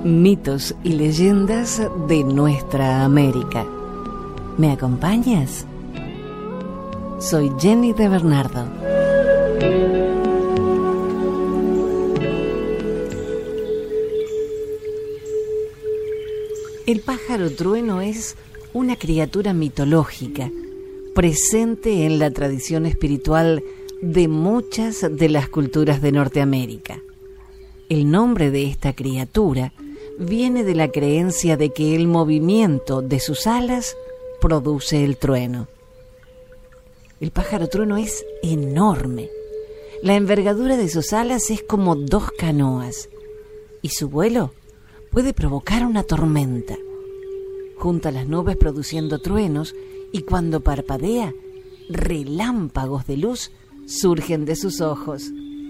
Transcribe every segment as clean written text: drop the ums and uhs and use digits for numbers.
Mitos y leyendas de nuestra América. ¿Me acompañas? Soy Jenny de Bernardo. El pájaro trueno es una criatura mitológica presente en la tradición espiritual de muchas de las culturas de Norteamérica. El nombre de esta criatura viene de la creencia de que el movimiento de sus alas produce el trueno. El pájaro trueno es enorme. La envergadura de sus alas es como 2 canoas y su vuelo puede provocar una tormenta. Junta las nubes produciendo truenos y cuando parpadea, relámpagos de luz surgen de sus ojos.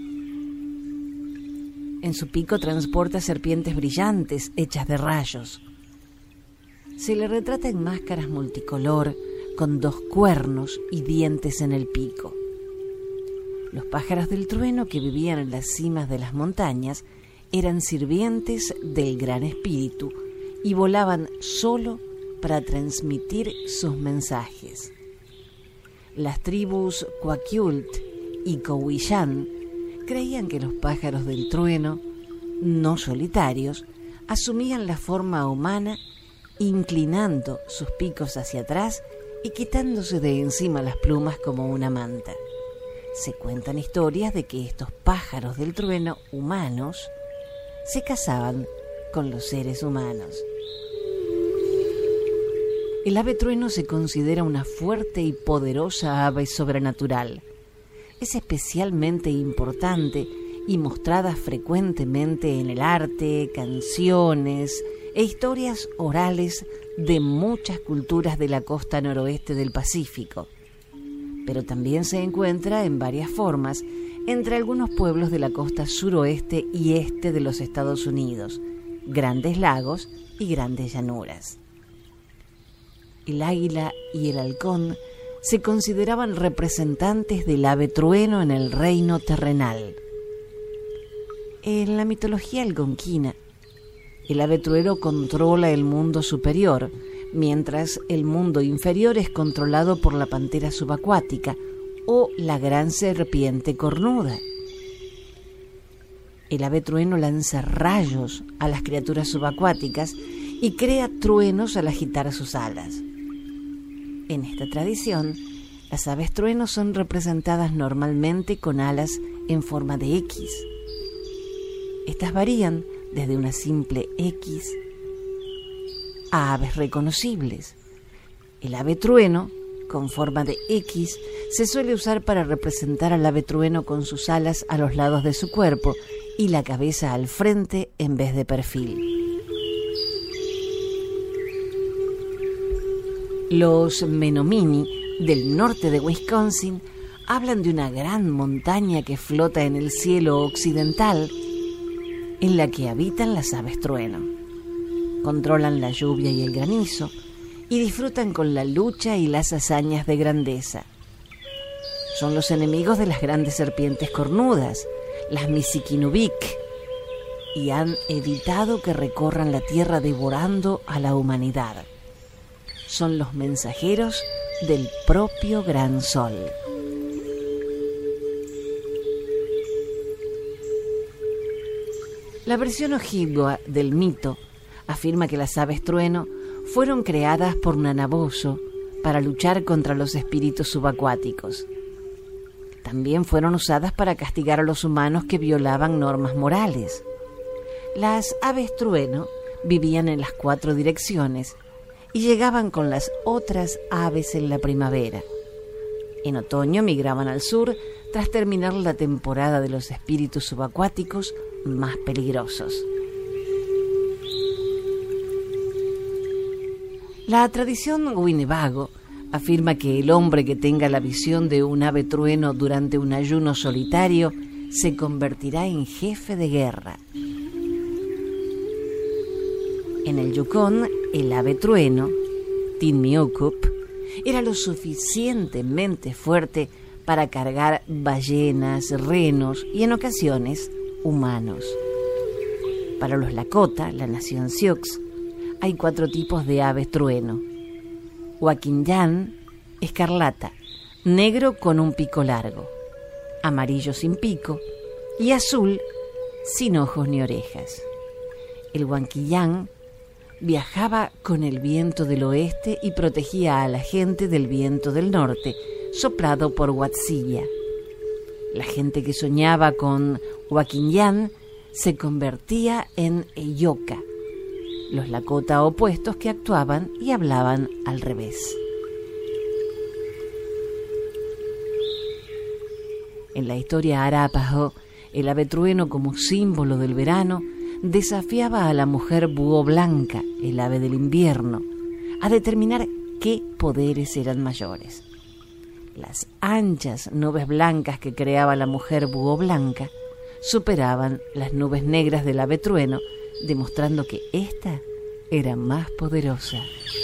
En su pico transporta serpientes brillantes hechas de rayos. Se le retrata en máscaras multicolor con 2 cuernos y dientes en el pico. Los pájaros del trueno que vivían en las cimas de las montañas eran sirvientes del Gran Espíritu y volaban solo para transmitir sus mensajes. Las tribus Kwakiutl y Cowillán creían que los pájaros del trueno, no solitarios, asumían la forma humana inclinando sus picos hacia atrás y quitándose de encima las plumas como una manta. Se cuentan historias de que estos pájaros del trueno humanos se casaban con los seres humanos. El ave trueno se considera una fuerte y poderosa ave sobrenatural. Es especialmente importante y mostrada frecuentemente en el arte, canciones e historias orales de muchas culturas de la costa noroeste del Pacífico. Pero también se encuentra en varias formas entre algunos pueblos de la costa suroeste y este de los Estados Unidos, grandes lagos y grandes llanuras. El águila y el halcón se consideraban representantes del ave trueno en el reino terrenal. En la mitología algonquina, el ave trueno controla el mundo superior, mientras el mundo inferior es controlado por la pantera subacuática o la gran serpiente cornuda. El ave trueno lanza rayos a las criaturas subacuáticas y crea truenos al agitar sus alas. En esta tradición, las aves truenos son representadas normalmente con alas en forma de X. Estas varían desde una simple X a aves reconocibles. El ave trueno, con forma de X, se suele usar para representar al ave trueno con sus alas a los lados de su cuerpo y la cabeza al frente en vez de perfil. Los Menominee del norte de Wisconsin hablan de una gran montaña que flota en el cielo occidental en la que habitan las aves trueno. Controlan la lluvia y el granizo y disfrutan con la lucha y las hazañas de grandeza. Son los enemigos de las grandes serpientes cornudas, las Misikinubik, y han evitado que recorran la tierra devorando a la humanidad. Son los mensajeros del propio Gran Sol. La versión ojibwa del mito afirma que las aves trueno fueron creadas por Nanaboso para luchar contra los espíritus subacuáticos. También fueron usadas para castigar a los humanos que violaban normas morales. Las aves trueno vivían en las 4 direcciones y llegaban con las otras aves en la primavera. En otoño migraban al sur tras terminar la temporada de los espíritus subacuáticos más peligrosos. La tradición Winnebago afirma que el hombre que tenga la visión de un ave trueno durante un ayuno solitario se convertirá en jefe de guerra. En el Yukón, el ave trueno, Tinmiukup, era lo suficientemente fuerte para cargar ballenas, renos y en ocasiones humanos. Para los Lakota, la nación Sioux, hay 4 tipos de aves trueno: Huaquinllán, escarlata, negro con un pico largo, amarillo sin pico y azul sin ojos ni orejas. El Huaquinllán viajaba con el viento del oeste y protegía a la gente del viento del norte, soplado por Huatzilla. La gente que soñaba con Huaquinllán se convertía en Eyoka, los Lakota opuestos que actuaban y hablaban al revés. En la historia Arapaho, el ave trueno, como símbolo del verano, desafiaba a la mujer búho blanca, el ave del invierno, a determinar qué poderes eran mayores. Las anchas nubes blancas que creaba la mujer búho blanca superaban las nubes negras del ave trueno, demostrando que ésta era más poderosa.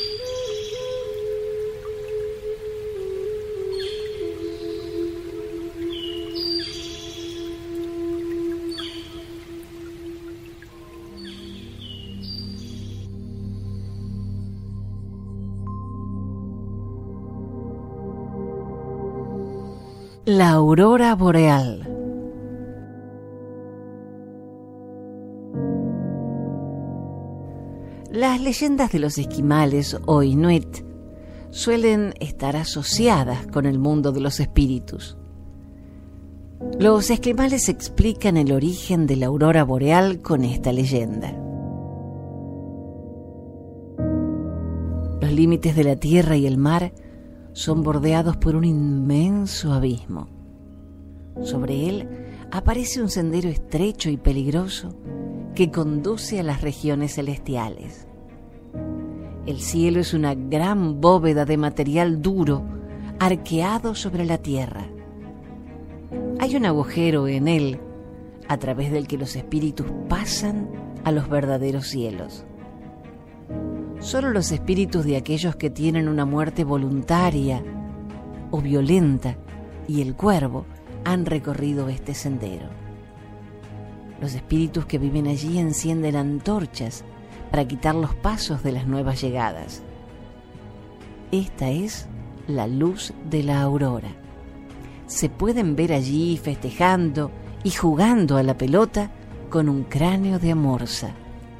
La aurora boreal. Las leyendas de los esquimales o inuit suelen estar asociadas con el mundo de los espíritus. Los esquimales explican el origen de la aurora boreal con esta leyenda. Los límites de la tierra y el mar son bordeados por un inmenso abismo. Sobre él aparece un sendero estrecho y peligroso que conduce a las regiones celestiales. El cielo es una gran bóveda de material duro arqueado sobre la tierra. Hay un agujero en él a través del que los espíritus pasan a los verdaderos cielos. Solo los espíritus de aquellos que tienen una muerte voluntaria o violenta y el cuervo han recorrido este sendero. Los espíritus que viven allí encienden antorchas para quitar los pasos de las nuevas llegadas. Esta es la luz de la aurora. Se pueden ver allí festejando y jugando a la pelota con un cráneo de amorza.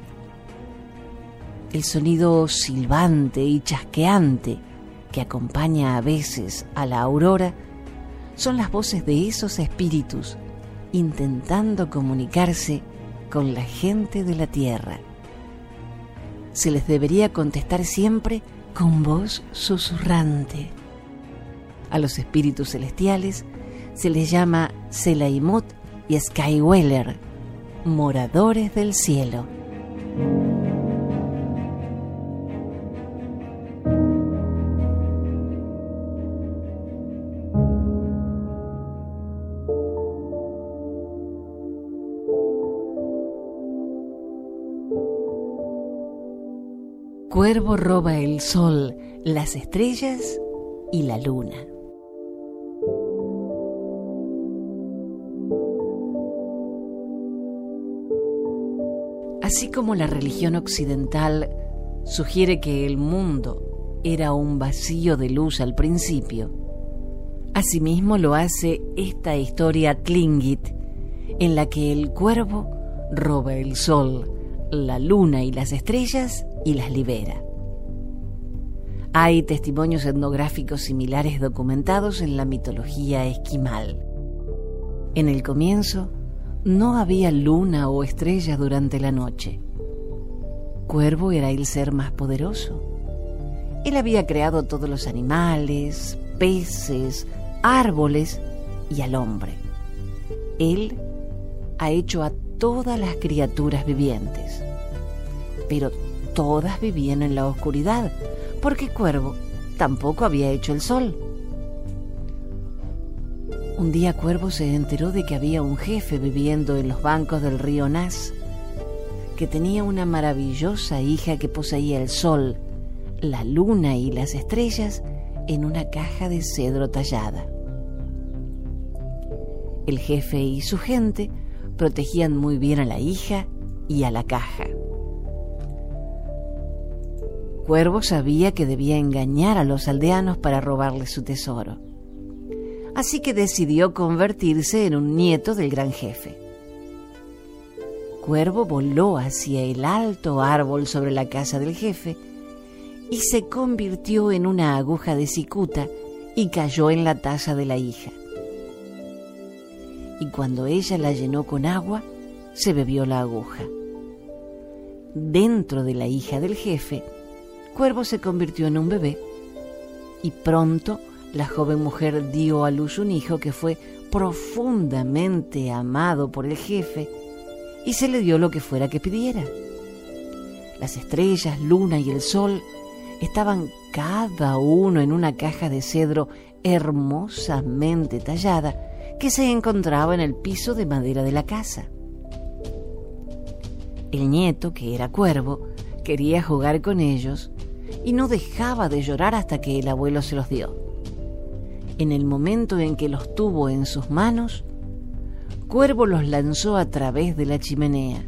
El sonido silbante y chasqueante que acompaña a veces a la aurora son las voces de esos espíritus intentando comunicarse con la gente de la tierra. Se les debería contestar siempre con voz susurrante. A los espíritus celestiales se les llama Selaimut y Skyweller, moradores del cielo. Cuervo roba el sol, las estrellas y la luna. Así como la religión occidental sugiere que el mundo era un vacío de luz al principio, asimismo lo hace esta historia Tlingit, en la que el cuervo roba el sol, la luna y las estrellas y las libera. Hay testimonios etnográficos similares documentados en la mitología esquimal. En el comienzo, no había luna o estrella durante la noche. Cuervo era el ser más poderoso. Él había creado todos los animales, peces, árboles y al hombre. Él ha hecho a todas las criaturas vivientes. Pero todas vivían en la oscuridad, porque Cuervo tampoco había hecho el sol. Un día Cuervo se enteró de que había un jefe viviendo en los bancos del río Nas, que tenía una maravillosa hija que poseía el sol, la luna y las estrellas en una caja de cedro tallada. El jefe y su gente protegían muy bien a la hija y a la caja. Cuervo sabía que debía engañar a los aldeanos para robarles su tesoro. Así que decidió convertirse en un nieto del gran jefe. Cuervo voló hacia el alto árbol sobre la casa del jefe y se convirtió en una aguja de cicuta y cayó en la taza de la hija. Y cuando ella la llenó con agua, se bebió la aguja. Dentro de la hija del jefe, Cuervo se convirtió en un bebé y pronto la joven mujer dio a luz un hijo que fue profundamente amado por el jefe y se le dio lo que fuera que pidiera. Las estrellas, luna y el sol estaban cada uno en una caja de cedro hermosamente tallada que se encontraba en el piso de madera de la casa. El nieto, que era Cuervo, quería jugar con ellos y no dejaba de llorar hasta que el abuelo se los dio. En el momento en que los tuvo en sus manos, Cuervo los lanzó a través de la chimenea.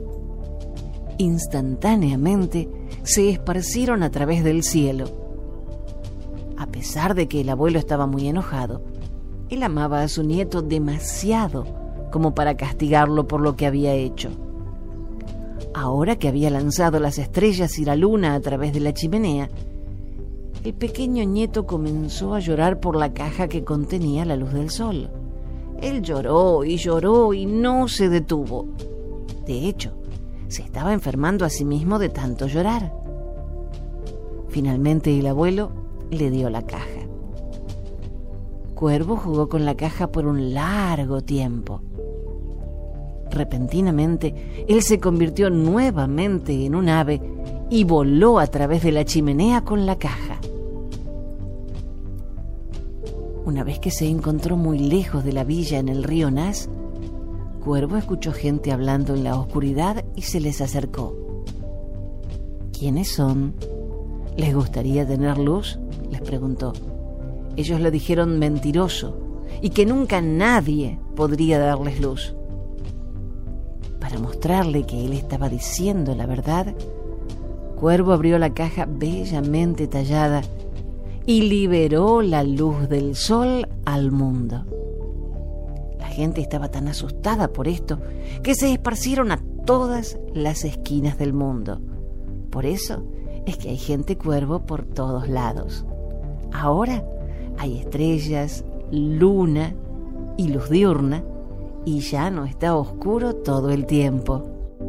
Instantáneamente se esparcieron a través del cielo. A pesar de que el abuelo estaba muy enojado, él amaba a su nieto demasiado como para castigarlo por lo que había hecho. Ahora que había lanzado las estrellas y la luna a través de la chimenea, el pequeño nieto comenzó a llorar por la caja que contenía la luz del sol. Él lloró y no se detuvo. De hecho, se estaba enfermando a sí mismo de tanto llorar. Finalmente el abuelo le dio la caja. Cuervo jugó con la caja por un largo tiempo. Repentinamente, él se convirtió nuevamente en un ave y voló a través de la chimenea con la caja. Una vez que se encontró muy lejos de la villa en el río Nas, Cuervo escuchó gente hablando en la oscuridad y se les acercó. ¿Quiénes son? ¿Les gustaría tener luz?, les preguntó. Ellos le dijeron mentiroso y que nunca nadie podría darles luz. Para mostrarle que él estaba diciendo la verdad, Cuervo abrió la caja bellamente tallada y liberó la luz del sol al mundo. La gente estaba tan asustada por esto que se esparcieron a todas las esquinas del mundo. Por eso es que hay gente cuervo por todos lados. Ahora hay estrellas, luna y luz diurna, y ya no está oscuro todo el tiempo.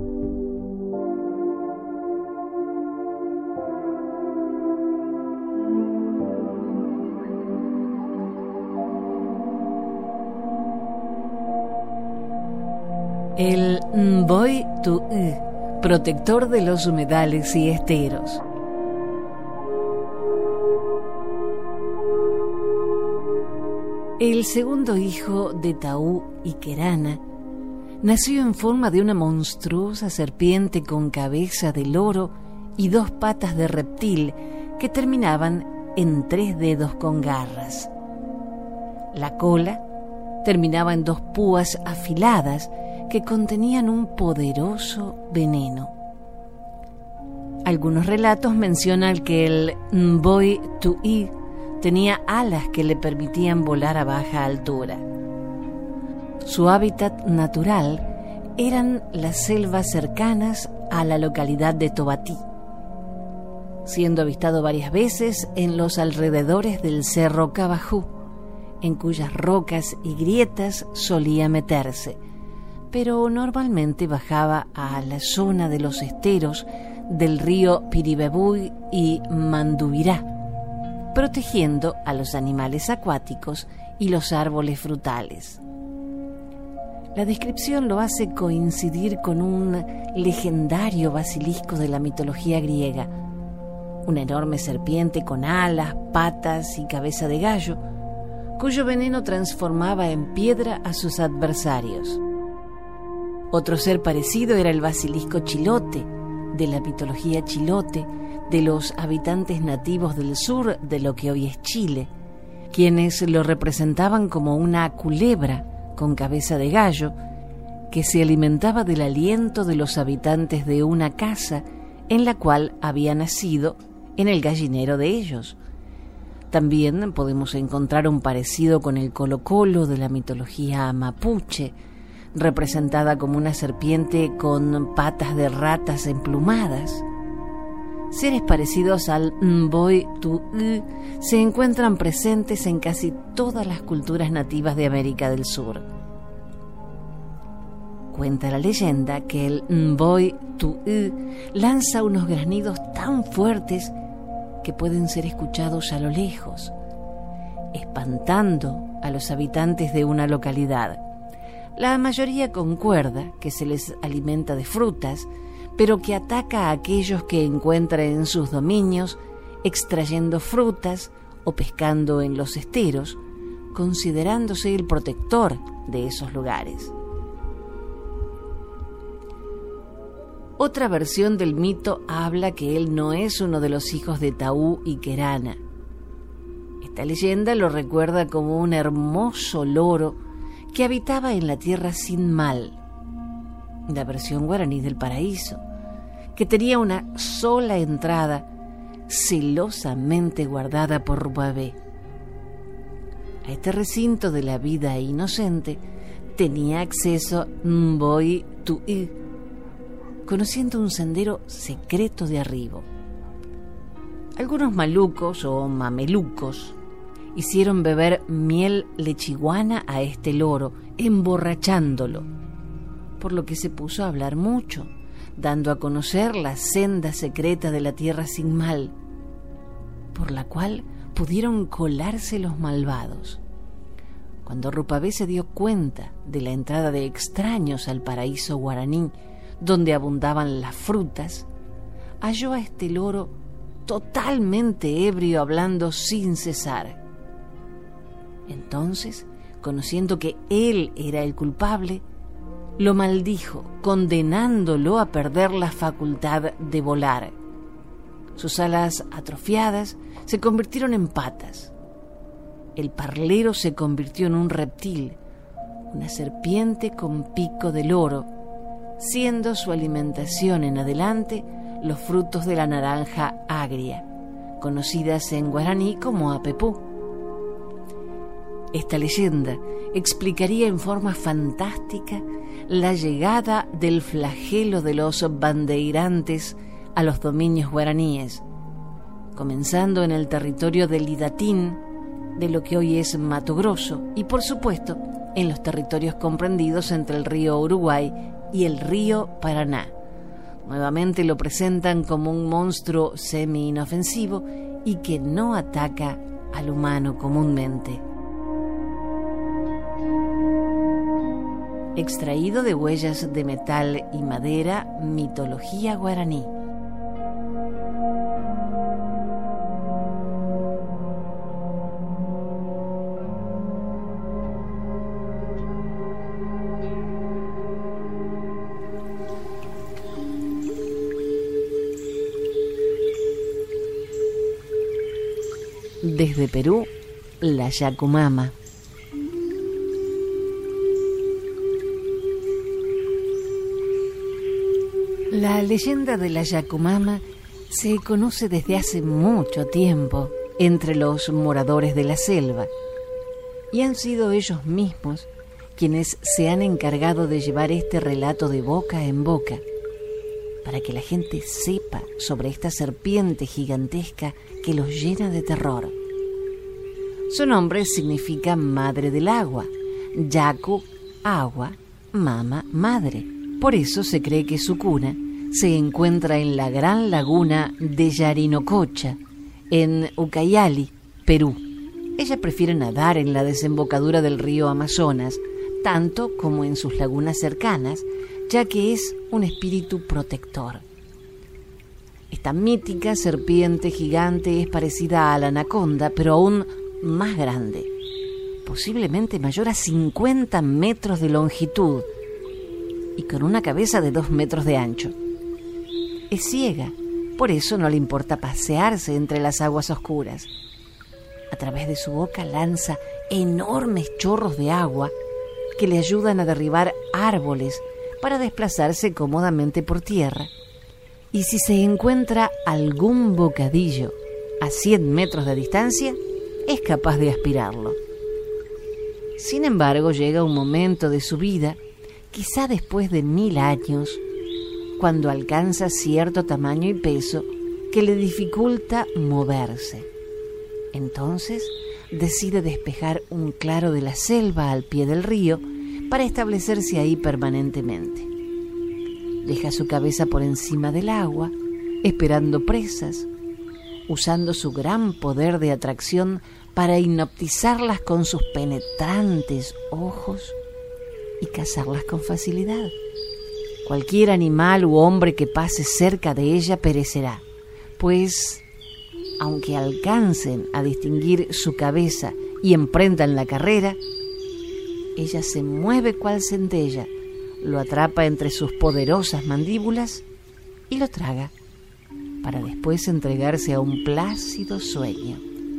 El Mboy Tu'u, protector de los humedales y esteros. El segundo hijo de Taú y Kerana nació en forma de una monstruosa serpiente con cabeza de loro y 2 patas de reptil que terminaban en 3 dedos con garras. La cola terminaba en 2 púas afiladas que contenían un poderoso veneno. Algunos relatos mencionan que el Mboy Tu'i tenía alas que le permitían volar a baja altura. Su hábitat natural eran las selvas cercanas a la localidad de Tobatí, siendo avistado varias veces en los alrededores del cerro Cabajú, en cuyas rocas y grietas solía meterse, pero normalmente bajaba a la zona de los esteros del río Piribebuy y Mandubirá, protegiendo a los animales acuáticos y los árboles frutales. La descripción lo hace coincidir con un legendario basilisco de la mitología griega, una enorme serpiente con alas, patas y cabeza de gallo, cuyo veneno transformaba en piedra a sus adversarios. Otro ser parecido era el basilisco chilote, de la mitología chilote, de los habitantes nativos del sur de lo que hoy es Chile, quienes lo representaban como una culebra con cabeza de gallo que se alimentaba del aliento de los habitantes de una casa en la cual había nacido en el gallinero de ellos. También podemos encontrar un parecido con el Colo-Colo de la mitología mapuche, representada como una serpiente con patas de ratas emplumadas. Seres parecidos al Mboy-Tu'u se encuentran presentes en casi todas las culturas nativas de América del Sur. Cuenta la leyenda que el Mboy-Tu'u lanza unos granidos tan fuertes que pueden ser escuchados a lo lejos, espantando a los habitantes de una localidad. La mayoría concuerda que se les alimenta de frutas, pero que ataca a aquellos que encuentra en sus dominios, extrayendo frutas o pescando en los esteros, considerándose el protector de esos lugares. Otra versión del mito habla que él no es uno de los hijos de Taú y Querana. Esta leyenda lo recuerda como un hermoso loro que habitaba en la tierra sin mal, la versión guaraní del paraíso, que tenía una sola entrada celosamente guardada por Rupabé. A este recinto de la vida inocente tenía acceso Mboy-Tu'u, conociendo un sendero secreto de arribo. Algunos malucos o mamelucos hicieron beber miel lechiguana a este loro, emborrachándolo, por lo que se puso a hablar mucho, dando a conocer la senda secreta de la tierra sin mal, por la cual pudieron colarse los malvados. Cuando Rupabé se dio cuenta de la entrada de extraños al paraíso guaraní, donde abundaban las frutas, halló a este loro totalmente ebrio, hablando sin cesar. Entonces, conociendo que él era el culpable, lo maldijo, condenándolo a perder la facultad de volar. Sus alas atrofiadas se convirtieron en patas. El parlero se convirtió en un reptil, una serpiente con pico de loro, siendo su alimentación en adelante los frutos de la naranja agria, conocidas en guaraní como apepú. Esta leyenda explicaría en forma fantástica la llegada del flagelo de los bandeirantes a los dominios guaraníes, comenzando en el territorio del Idatín, de lo que hoy es Mato Grosso, y por supuesto en los territorios comprendidos entre el río Uruguay y el río Paraná. Nuevamente lo presentan como un monstruo semi-inofensivo y que no ataca al humano comúnmente. Extraído de huellas de metal y madera, mitología guaraní. Desde Perú, la Yacumama. La leyenda de la Yacumama se conoce desde hace mucho tiempo entre los moradores de la selva, y han sido ellos mismos quienes se han encargado de llevar este relato de boca en boca, para que la gente sepa sobre esta serpiente gigantesca que los llena de terror. Su nombre significa madre del agua, Yacu, agua, mama, madre. Por eso se cree que su cuna se encuentra en la gran laguna de Yarinococha, en Ucayali, Perú. Ella prefiere nadar en la desembocadura del río Amazonas, tanto como en sus lagunas cercanas, ya que es un espíritu protector. Esta mítica serpiente gigante es parecida a la anaconda, pero aún más grande, posiblemente mayor a 50 metros de longitud y con una cabeza de 2 metros de ancho. Es ciega, por eso no le importa pasearse entre las aguas oscuras. A través de su boca lanza enormes chorros de agua que le ayudan a derribar árboles para desplazarse cómodamente por tierra. Y si se encuentra algún bocadillo a 100 metros de distancia, es capaz de aspirarlo. Sin embargo, llega un momento de su vida, quizá después de 1000 años, cuando alcanza cierto tamaño y peso que le dificulta moverse. Entonces decide despejar un claro de la selva al pie del río para establecerse ahí permanentemente. Deja su cabeza por encima del agua, esperando presas, usando su gran poder de atracción para hipnotizarlas con sus penetrantes ojos y cazarlas con facilidad. Cualquier animal u hombre que pase cerca de ella perecerá, pues aunque alcancen a distinguir su cabeza y emprendan la carrera, ella se mueve cual centella, lo atrapa entre sus poderosas mandíbulas y lo traga, para después entregarse a un plácido sueño.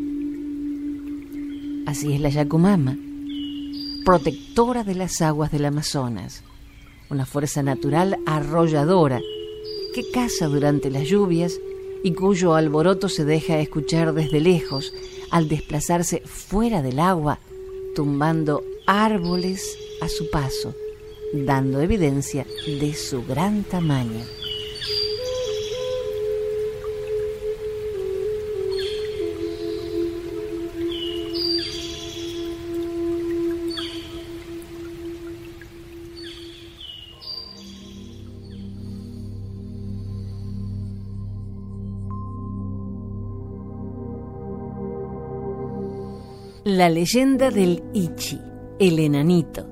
Así es la Yakumama, protectora de las aguas del Amazonas, una fuerza natural arrolladora que caza durante las lluvias y cuyo alboroto se deja escuchar desde lejos al desplazarse fuera del agua, tumbando árboles a su paso, dando evidencia de su gran tamaño. La leyenda del Ichi, el enanito.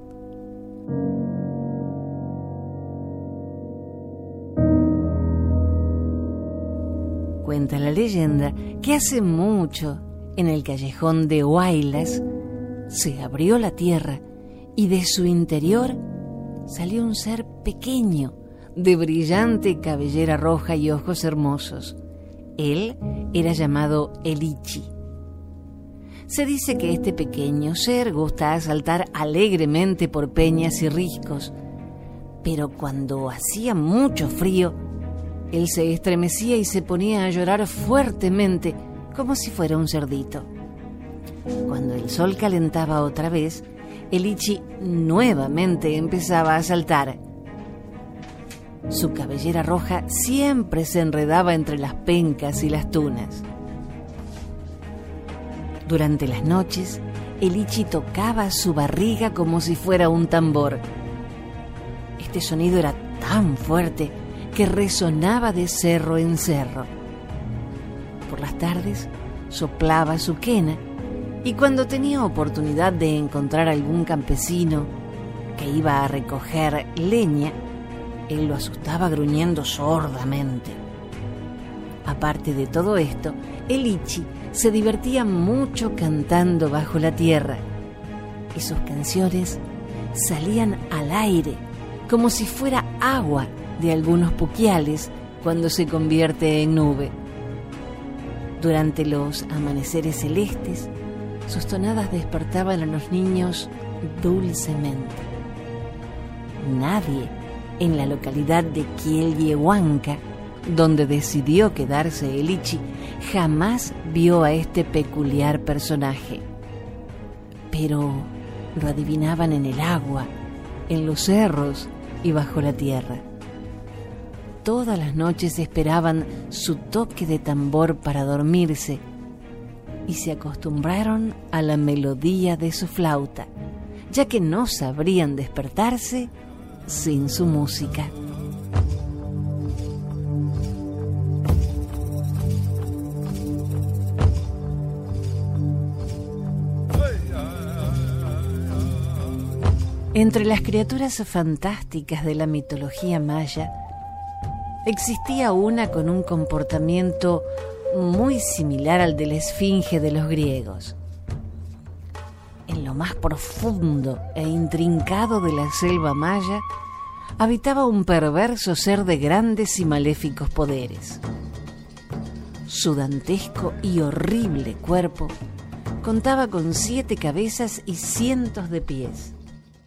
Cuenta la leyenda que hace mucho, en el callejón de Huaylas, se abrió la tierra y de su interior salió un ser pequeño, de brillante cabellera roja y ojos hermosos. Él era llamado el Ichi. Se dice que este pequeño ser gusta saltar alegremente por peñas y riscos, pero cuando hacía mucho frío, él se estremecía y se ponía a llorar fuertemente, como si fuera un cerdito. Cuando el sol calentaba otra vez, el Ichi nuevamente empezaba a saltar. Su cabellera roja siempre se enredaba entre las pencas y las tunas. Durante las noches, el Ichi tocaba su barriga como si fuera un tambor. Este sonido era tan fuerte que resonaba de cerro en cerro. Por las tardes, soplaba su quena y cuando tenía oportunidad de encontrar algún campesino que iba a recoger leña, él lo asustaba gruñendo sordamente. Aparte de todo esto, el Ichi se divertía mucho cantando bajo la tierra y sus canciones salían al aire como si fuera agua de algunos puquiales cuando se convierte en nube. Durante los amaneceres celestes, sus tonadas despertaban a los niños dulcemente. Nadie en la localidad de Quielyehuanca, donde decidió quedarse el Ichi, jamás vio a este peculiar personaje. Pero lo adivinaban en el agua, en los cerros y bajo la tierra. Todas las noches esperaban su toque de tambor para dormirse y se acostumbraron a la melodía de su flauta, ya que no sabrían despertarse sin su música. Entre las criaturas fantásticas de la mitología maya, existía una con un comportamiento muy similar al de la esfinge de los griegos. En lo más profundo e intrincado de la selva maya, habitaba un perverso ser de grandes y maléficos poderes. Su dantesco y horrible cuerpo contaba con 7 cabezas y cientos de pies.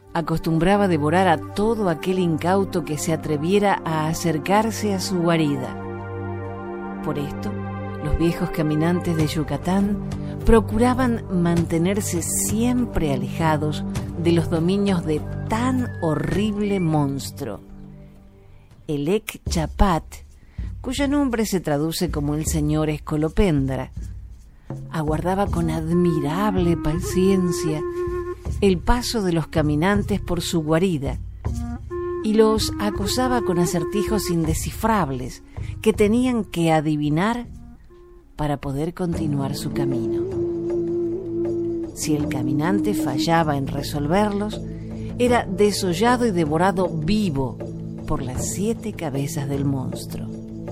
acostumbraba devorar a todo aquel incauto que se atreviera a acercarse a su guarida. Por esto, los viejos caminantes de Yucatán procuraban mantenerse siempre alejados de los dominios de tan horrible monstruo. El Lek Chapat, cuyo nombre se traduce como el señor Escolopendra, aguardaba con admirable paciencia el paso de los caminantes por su guarida y los acosaba con acertijos indescifrables que tenían que adivinar para poder continuar su camino. Si el caminante fallaba en resolverlos, era desollado y devorado vivo por las 7 cabezas del monstruo.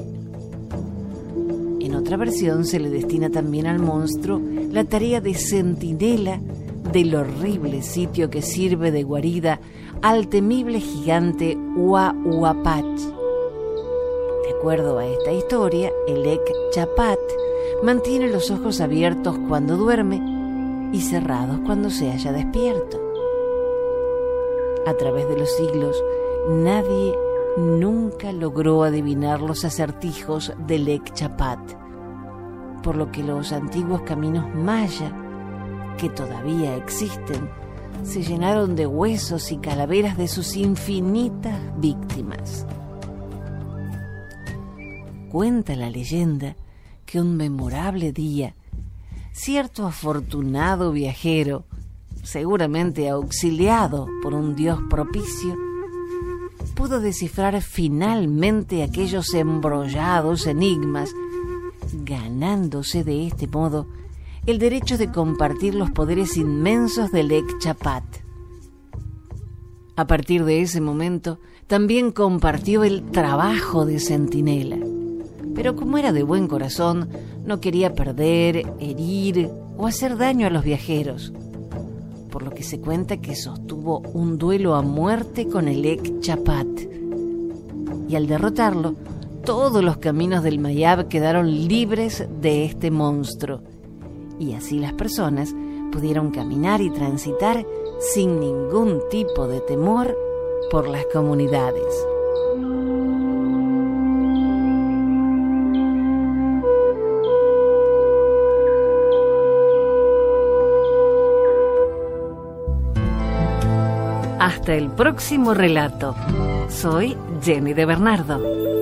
En otra versión se le destina también al monstruo la tarea de centinela del horrible sitio que sirve de guarida al temible gigante Huahuapac. De acuerdo a esta historia, el Lek Chapat mantiene los ojos abiertos cuando duerme y cerrados cuando se halla despierto. A través de los siglos, nadie nunca logró adivinar los acertijos del Lek Chapat, por lo que los antiguos caminos maya, que todavía existen, se llenaron de huesos y calaveras de sus infinitas víctimas. Cuenta la leyenda que un memorable día, cierto afortunado viajero, seguramente auxiliado por un dios propicio, pudo descifrar finalmente aquellos embrollados enigmas, ganándose de este modo el derecho de compartir los poderes inmensos del Lek Chapat. A partir de ese momento, también compartió el trabajo de centinela, pero como era de buen corazón, no quería perder, herir o hacer daño a los viajeros, por lo que se cuenta que sostuvo un duelo a muerte con el Lek Chapat, y al derrotarlo, todos los caminos del Mayab quedaron libres de este monstruo, y así las personas pudieron caminar y transitar sin ningún tipo de temor por las comunidades. Hasta el próximo relato. Soy Jenny de Bernardo.